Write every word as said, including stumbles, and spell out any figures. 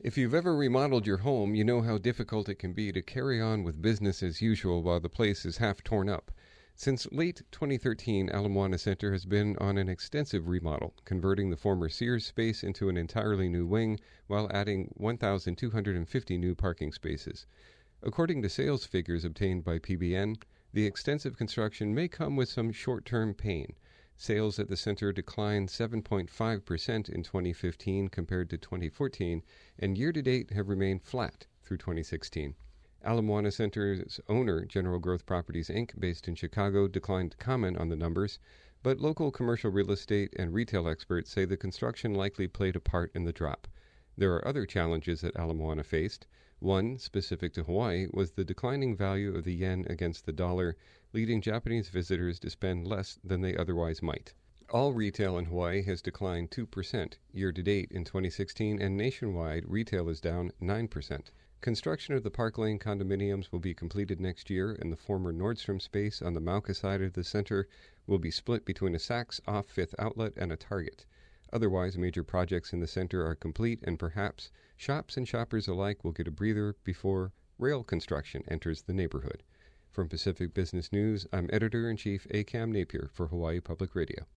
If you've ever remodeled your home, you know how difficult it can be to carry on with business as usual while the place is half torn up. Since late twenty thirteen, Ala Moana Center has been on an extensive remodel, converting the former Sears space into an entirely new wing while adding one thousand two hundred fifty new parking spaces. According to sales figures obtained by P B N, the extensive construction may come with some short-term pain. Sales at the center declined seven point five percent in twenty fifteen compared to twenty fourteen, and year-to-date have remained flat through twenty sixteen. Ala Moana Center's owner, General Growth Properties, Incorporated, based in Chicago, declined to comment on the numbers, but local commercial real estate and retail experts say the construction likely played a part in the drop. There are other challenges that Ala Moana faced. One, specific to Hawaii, was the declining value of the yen against the dollar, leading Japanese visitors to spend less than they otherwise might. All retail in Hawaii has declined two percent year-to-date in twenty sixteen, and nationwide, retail is down nine percent. Construction of the Park Lane condominiums will be completed next year, and the former Nordstrom space on the Mauka side of the center will be split between a Saks off Fifth Outlet and a Target. Otherwise, major projects in the center are complete, and perhaps shops and shoppers alike will get a breather before rail construction enters the neighborhood. From Pacific Business News, I'm Editor-in-Chief A. Cam Napier for Hawaii Public Radio.